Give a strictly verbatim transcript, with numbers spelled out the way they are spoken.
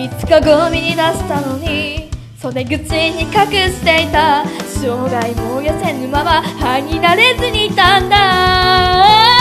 いつかゴミに出したのに袖口に隠していた生涯も痩せぬまま歯になれずにいたんだ。